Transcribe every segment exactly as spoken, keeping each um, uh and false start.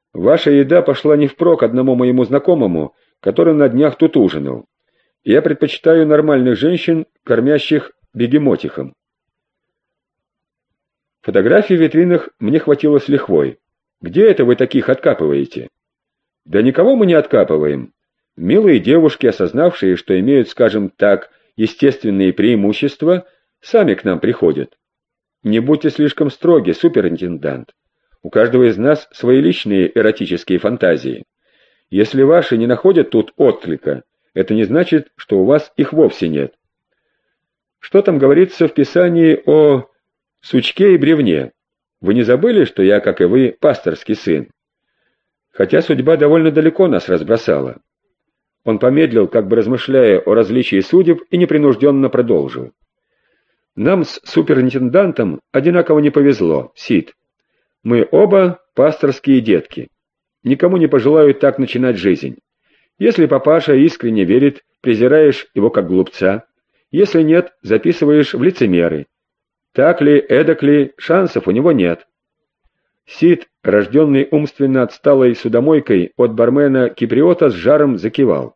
Ваша еда пошла не впрок одному моему знакомому, который на днях тут ужинал. Я предпочитаю нормальных женщин, кормящих бегемотихом. Фотографий в витринах мне хватило с лихвой. Где это вы таких откапываете? Да никого мы не откапываем. Милые девушки, осознавшие, что имеют, скажем так, естественные преимущества, сами к нам приходят. Не будьте слишком строги, суперинтендант. У каждого из нас свои личные эротические фантазии. Если ваши не находят тут отклика, это не значит, что у вас их вовсе нет. Что там говорится в Писании о сучке и бревне? Вы не забыли, что я, как и вы, пасторский сын? Хотя судьба довольно далеко нас разбросала. Он помедлил, как бы размышляя о различии судеб, и непринужденно продолжил. Нам с суперинтендантом одинаково не повезло, Сид. Мы оба пасторские детки. Никому не пожелаю так начинать жизнь. Если папаша искренне верит, презираешь его как глупца. Если нет, записываешь в лицемеры. Так ли, эдак ли, шансов у него нет. Сид, рожденный умственно отсталой судомойкой от бармена-киприота, с жаром закивал.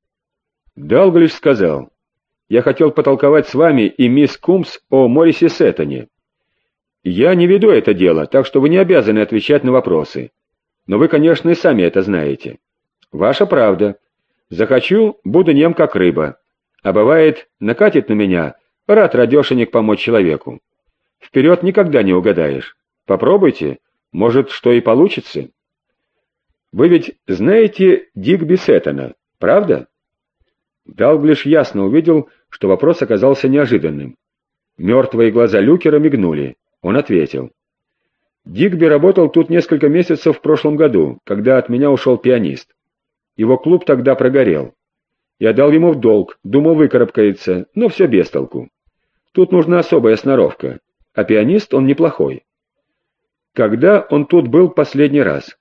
Далглиш сказал: «Я хотел потолковать с вами и мисс Кумс о Моррисе Сеттоне. Я не веду это дело, так что вы не обязаны отвечать на вопросы. Но вы, конечно, и сами это знаете. Ваша правда. Захочу, буду нем как рыба. А бывает, накатит на меня, рад радешенек помочь человеку. Вперед никогда не угадаешь. Попробуйте, может, что и получится. Вы ведь знаете Дигби Сеттона, правда?» Далглиш ясно увидел, что вопрос оказался неожиданным. Мертвые глаза Люкера мигнули. Он ответил. «Дигби работал тут несколько месяцев в прошлом году, когда от меня ушел пианист. Его клуб тогда прогорел. Я дал ему в долг, думал, выкарабкается, но все без толку. Тут нужна особая сноровка, а пианист он неплохой. Когда он тут был последний раз?»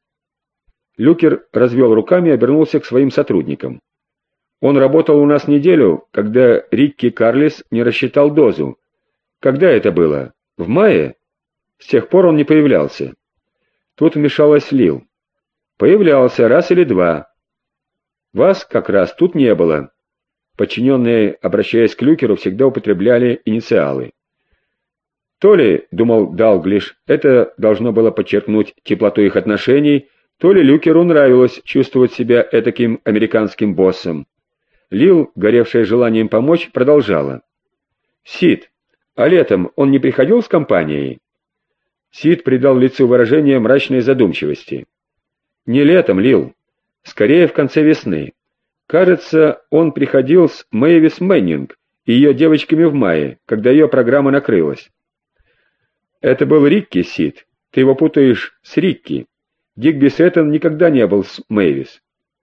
Люкер развел руками и обернулся к своим сотрудникам. «Он работал у нас неделю, когда Рикки Карлис не рассчитал дозу. Когда это было? В мае? С тех пор он не появлялся». Тут вмешалась Лил. «Появлялся раз или два. Вас как раз тут не было». Подчиненные, обращаясь к Люкеру, всегда употребляли инициалы. То ли, думал Далглиш, это должно было подчеркнуть теплоту их отношений, то ли Люкеру нравилось чувствовать себя этаким американским боссом. Лил, горевшая желанием помочь, продолжала. «Сид, а летом он не приходил с компанией?» Сид придал лицу выражение мрачной задумчивости. «Не летом, Лил. Скорее в конце весны. Кажется, он приходил с Мэйвис Мэннинг и ее девочками в мае, когда ее программа накрылась». «Это был Рикки, Сид. Ты его путаешь с Рикки. Дигби Сеттон никогда не был с Мэйвис».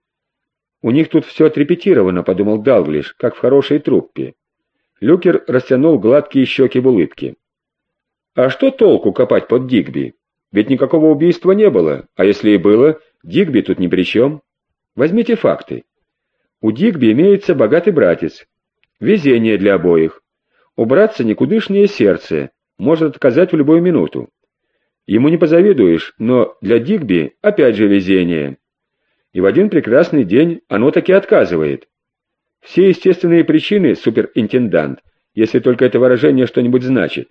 «У них тут все отрепетировано», — подумал Далглиш, как в хорошей труппе. Люкер растянул гладкие щеки в улыбке. «А что толку копать под Дигби? Ведь никакого убийства не было, а если и было, Дигби тут ни при чем. Возьмите факты. У Дигби имеется богатый братец. Везение для обоих. У братца никудышнее сердце, может отказать в любую минуту. Ему не позавидуешь, но для Дигби опять же везение. И в один прекрасный день оно таки отказывает. Все естественные причины, суперинтендант, если только это выражение что-нибудь значит.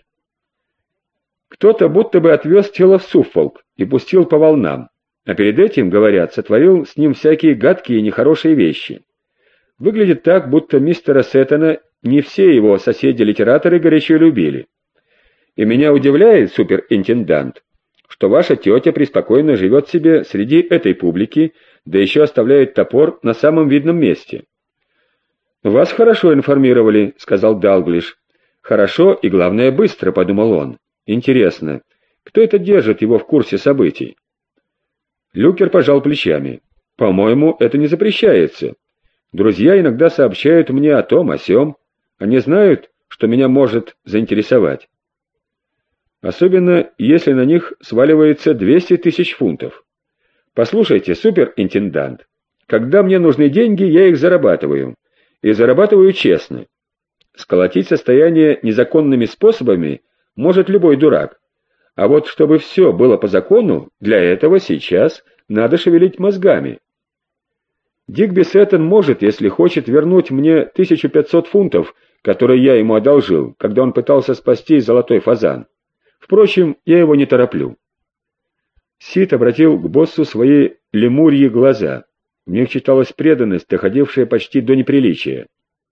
Кто-то будто бы отвез тело в Суффолк и пустил по волнам, а перед этим, говорят, сотворил с ним всякие гадкие и нехорошие вещи. Выглядит так, будто мистера Сеттона не все его соседи-литераторы горячо любили. И меня удивляет, суперинтендант, что ваша тетя преспокойно живет себе среди этой публики, да еще оставляет топор на самом видном месте. «Вас хорошо информировали», — сказал Далглиш. «Хорошо и, главное, быстро», — подумал он. «Интересно, кто это держит его в курсе событий?» Люкер пожал плечами. «По-моему, это не запрещается. Друзья иногда сообщают мне о том, о сём. Они знают, что меня может заинтересовать. Особенно, если на них сваливается двести тысяч фунтов. Послушайте, суперинтендант, когда мне нужны деньги, я их зарабатываю. И зарабатываю честно. Сколотить состояние незаконными способами может любой дурак. А вот чтобы все было по закону, для этого сейчас надо шевелить мозгами. Дигби Сеттон может, если хочет, вернуть мне тысячу пятьсот фунтов, которые я ему одолжил, когда он пытался спасти золотой фазан. Впрочем, я его не тороплю. Сид обратил к боссу свои лемурьи глаза. В них читалась преданность, доходившая почти до неприличия.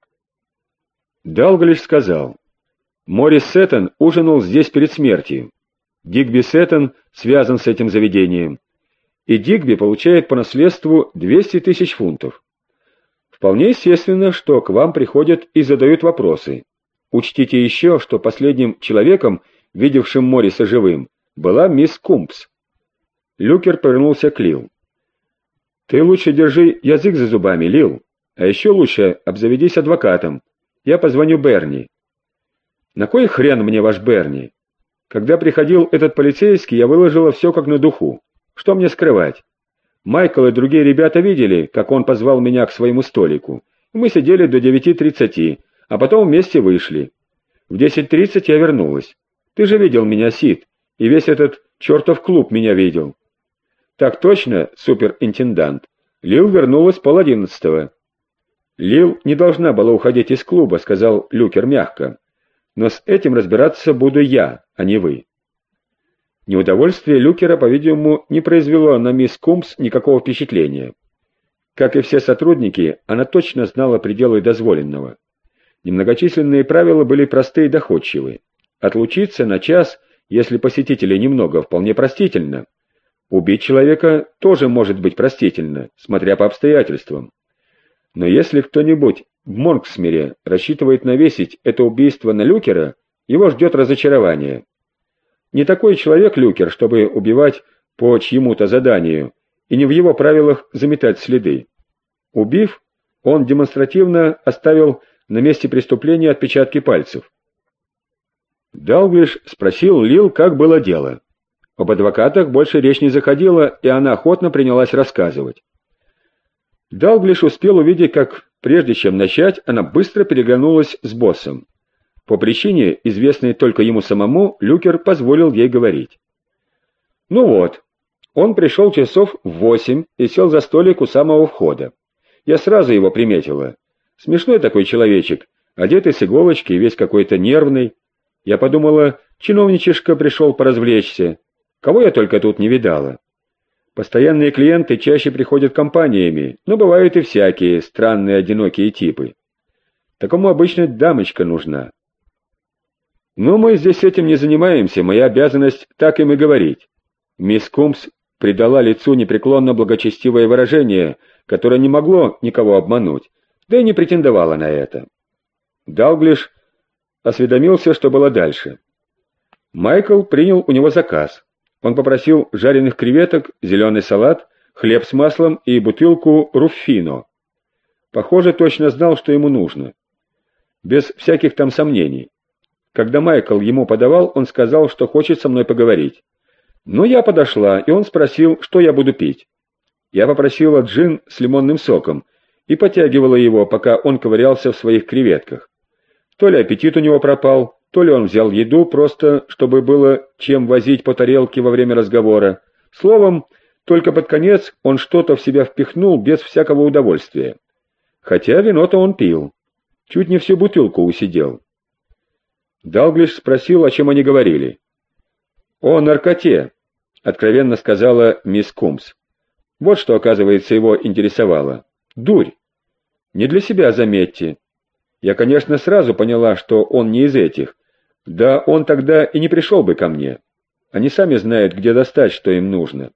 Далглиш сказал: «Морис Сеттон ужинал здесь перед смертью. Дигби Сеттон связан с этим заведением, и Дигби получает по наследству двести тысяч фунтов. Вполне естественно, что к вам приходят и задают вопросы. Учтите еще, что последним человеком, видевшим Морриса живым, была мисс Кумпс». Люкер повернулся к Лил. «Ты лучше держи язык за зубами, Лил, а еще лучше обзаведись адвокатом. Я позвоню Берни». «На кой хрен мне ваш Берни? Когда приходил этот полицейский, я выложила все как на духу. Что мне скрывать? Майкл и другие ребята видели, как он позвал меня к своему столику. Мы сидели до девяти тридцати, а потом вместе вышли. В десять тридцать я вернулась. Ты же видел меня, Сид, и весь этот чертов клуб меня видел». «Так точно, суперинтендант. Лил вернулась полодиннадцатого». «Лил не должна была уходить из клуба», — сказал Люкер мягко. «Но с этим разбираться буду я, а не вы». Неудовольствие Люкера, по-видимому, не произвело на мисс Кумпс никакого впечатления. Как и все сотрудники, она точно знала пределы дозволенного. Немногочисленные правила были просты и доходчивы. Отлучиться на час, если посетителей немного, вполне простительно. Убить человека тоже может быть простительно, смотря по обстоятельствам. Но если кто-нибудь в Монксмире рассчитывает навесить это убийство на Люкера, его ждет разочарование. Не такой человек Люкер, чтобы убивать по чьему-то заданию, и не в его правилах заметать следы. Убив, он демонстративно оставил на месте преступления отпечатки пальцев. Далглиш спросил Лил, как было дело. Об адвокатах больше речь не заходила, и она охотно принялась рассказывать. Далглиш успел увидеть, как, прежде чем начать, она быстро переглянулась с боссом. По причине, известной только ему самому, Люкер позволил ей говорить. «Ну вот, он пришел часов в восемь и сел за столик у самого входа. Я сразу его приметила. Смешной такой человечек, одетый с иголочки и весь какой-то нервный. Я подумала, чиновничишка пришел поразвлечься. Кого я только тут не видала. Постоянные клиенты чаще приходят компаниями, но бывают и всякие странные одинокие типы. Такому обычно дамочка нужна. Но мы здесь этим не занимаемся, моя обязанность так им и говорить». Мисс Кумпс придала лицу непреклонно благочестивое выражение, которое не могло никого обмануть, да и не претендовала на это. Далглиш осведомился, что было дальше. Майкл принял у него заказ. Он попросил жареных креветок, зеленый салат, хлеб с маслом и бутылку руффино. Похоже, точно знал, что ему нужно. Без всяких там сомнений. Когда Майкл ему подавал, он сказал, что хочет со мной поговорить. Но я подошла, и он спросил, что я буду пить. Я попросила джин с лимонным соком и потягивала его, пока он ковырялся в своих креветках. То ли аппетит у него пропал, то ли он взял еду просто, чтобы было чем возить по тарелке во время разговора. Словом, только под конец он что-то в себя впихнул без всякого удовольствия. Хотя вино-то он пил. Чуть не всю бутылку усидел. Далглиш спросил, о чем они говорили. «О наркоте», — откровенно сказала мисс Кумпс. Вот что, оказывается, его интересовало. Дурь. Не для себя, заметьте. Я, конечно, сразу поняла, что он не из этих. Да он тогда и не пришел бы ко мне. Они сами знают, где достать, что им нужно.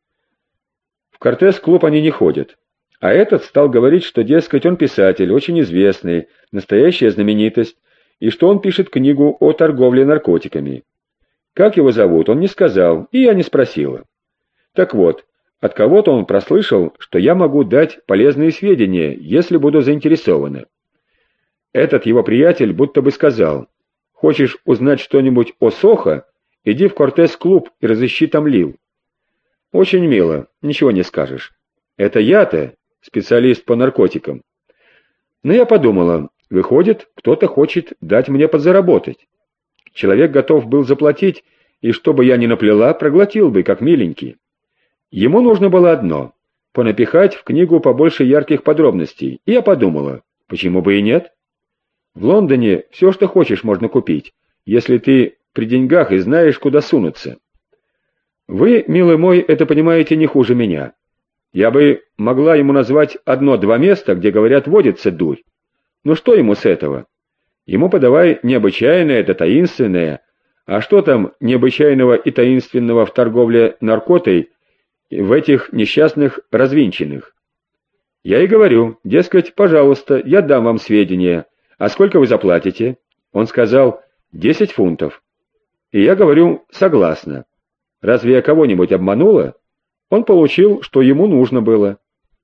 В Кортес-клуб они не ходят. А этот стал говорить, что, дескать, он писатель, очень известный, настоящая знаменитость, и что он пишет книгу о торговле наркотиками. Как его зовут, он не сказал, и я не спросила. Так вот, от кого-то он прослышал, что я могу дать полезные сведения, если буду заинтересована. Этот его приятель будто бы сказал: «Хочешь узнать что-нибудь о Сохо? Иди в Кортес-клуб и разыщи там Лил». Очень мило, ничего не скажешь. Это я-то специалист по наркотикам. Но я подумала, выходит, кто-то хочет дать мне подзаработать. Человек готов был заплатить, и что бы я ни наплела, проглотил бы, как миленький. Ему нужно было одно — понапихать в книгу побольше ярких подробностей, и я подумала, почему бы и нет? В Лондоне все, что хочешь, можно купить, если ты при деньгах и знаешь, куда сунуться. Вы, милый мой, это понимаете не хуже меня. Я бы могла ему назвать одно-два места, где, говорят, водится дурь. Ну что ему с этого? Ему подавай необычайное да таинственное, а что там необычайного и таинственного в торговле наркотой в этих несчастных развинченных? Я и говорю, дескать, пожалуйста, я дам вам сведения, а сколько вы заплатите? Он сказал, десять фунтов. И я говорю, согласна. Разве я кого-нибудь обманула? Он получил, что ему нужно было.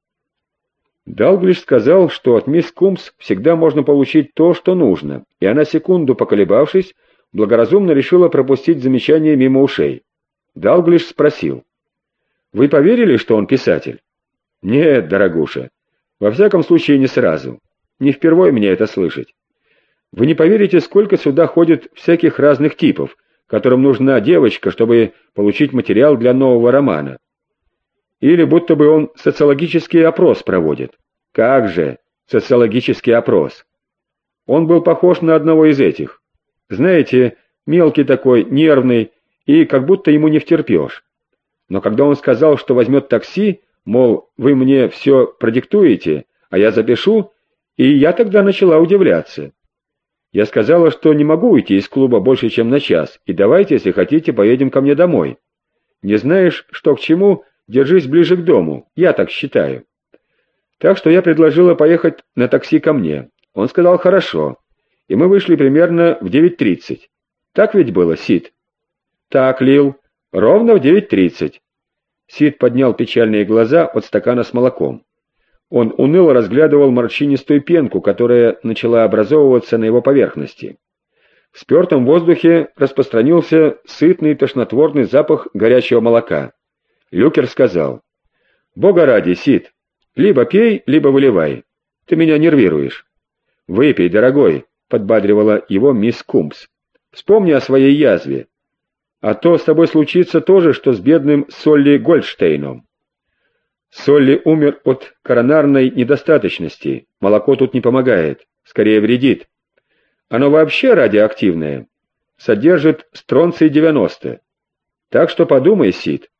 Далглиш сказал, что от мисс Кумс всегда можно получить то, что нужно, и она, секунду поколебавшись, благоразумно решила пропустить замечание мимо ушей. Далглиш спросил, «Вы поверили, что он писатель?» «Нет, дорогуша. Во всяком случае, не сразу. Не впервой мне это слышать. Вы не поверите, сколько сюда ходит всяких разных типов, которым нужна девочка, чтобы получить материал для нового романа. Или будто бы он социологический опрос проводит. Как же социологический опрос? Он был похож на одного из этих. Знаете, мелкий такой, нервный, и как будто ему не втерпешь. Но когда он сказал, что возьмет такси, мол, вы мне все продиктуете, а я запишу, и я тогда начала удивляться. Я сказала, что не могу уйти из клуба больше, чем на час, и давайте, если хотите, поедем ко мне домой. Не знаешь, что к чему, держись ближе к дому, я так считаю. Так что я предложила поехать на такси ко мне. Он сказал «хорошо», и мы вышли примерно в девять тридцать. Так ведь было, Сид? Так, Лил, ровно в девять тридцать. Сид поднял печальные глаза от стакана с молоком. Он уныло разглядывал морщинистую пенку, которая начала образовываться на его поверхности. В спертом воздухе распространился сытный тошнотворный запах горячего молока. Люкер сказал, «Бога ради, Сид, либо пей, либо выливай. Ты меня нервируешь». «Выпей, дорогой», — подбадривала его мисс Кумс. «Вспомни о своей язве. А то с тобой случится то же, что с бедным Солли Гольдштейном». Солли умер от коронарной недостаточности. Молоко тут не помогает, скорее вредит. Оно вообще радиоактивное. Содержит стронций девяносто. Так что подумай, Сид.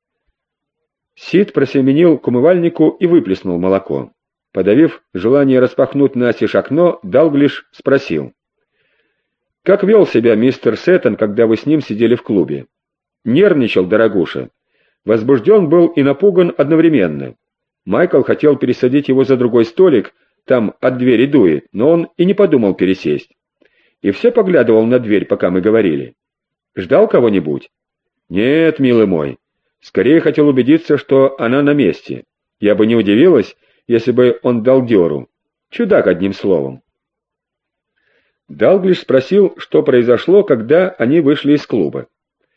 Сид просеменил к умывальнику и выплеснул молоко. Подавив желание распахнуть настежь окно, Далглиш спросил. «Как вел себя мистер Сеттон, когда вы с ним сидели в клубе?» «Нервничал, дорогуша. Возбужден был и напуган одновременно. Майкл хотел пересадить его за другой столик, там от двери дует, но он и не подумал пересесть. И все поглядывал на дверь, пока мы говорили. Ждал кого-нибудь?» «Нет, милый мой. Скорее хотел убедиться, что она на месте. Я бы не удивилась, если бы он дал дёру. Чудак, одним словом». Далглиш спросил, что произошло, когда они вышли из клуба.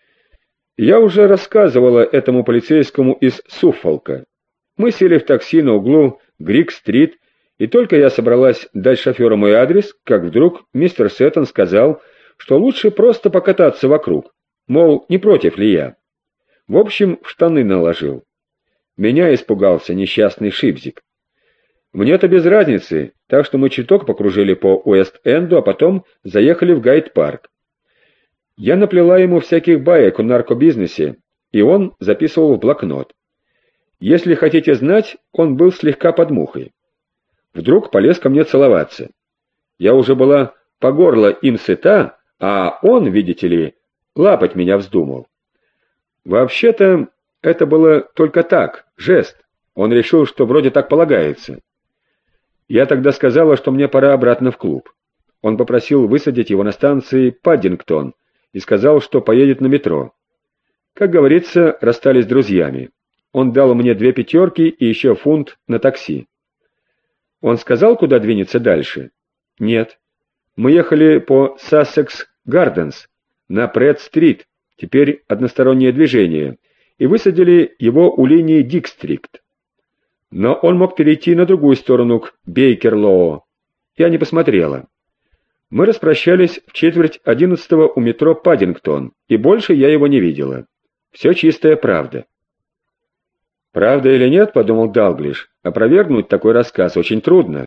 Я уже рассказывала этому полицейскому из Суффолка. Мы сели в такси на углу Грик-стрит, и только я собралась дать шоферу мой адрес, как вдруг мистер Сеттон сказал, что лучше просто покататься вокруг, мол, не против ли я. В общем, в штаны наложил. Меня испугался несчастный Шипзик. Мне-то без разницы, так что мы чуток покружили по Уэст-Энду, а потом заехали в Гайд-парк. Я наплела ему всяких баек о наркобизнесе, и он записывал в блокнот. Если хотите знать, он был слегка под мухой. Вдруг полез ко мне целоваться. Я уже была по горло им сыта, а он, видите ли, лапать меня вздумал. Вообще-то это было только так, жест. Он решил, что вроде так полагается. Я тогда сказала, что мне пора обратно в клуб. Он попросил высадить его на станции Паддингтон, и сказал, что поедет на метро. Как говорится, расстались друзьями. Он дал мне две пятерки и еще фунт на такси. Он сказал, куда двинется дальше? Нет. Мы ехали по Сассекс-Гарденс на Пред-стрит, теперь одностороннее движение, и высадили его у линии Дик-стрит. Но он мог перейти на другую сторону к Бейкерлоо. Я не посмотрела. Мы распрощались в четверть одиннадцатого у метро Паддингтон, и больше я его не видела. Все чистая правда. «Правда или нет, — подумал Далглиш, — опровергнуть такой рассказ очень трудно.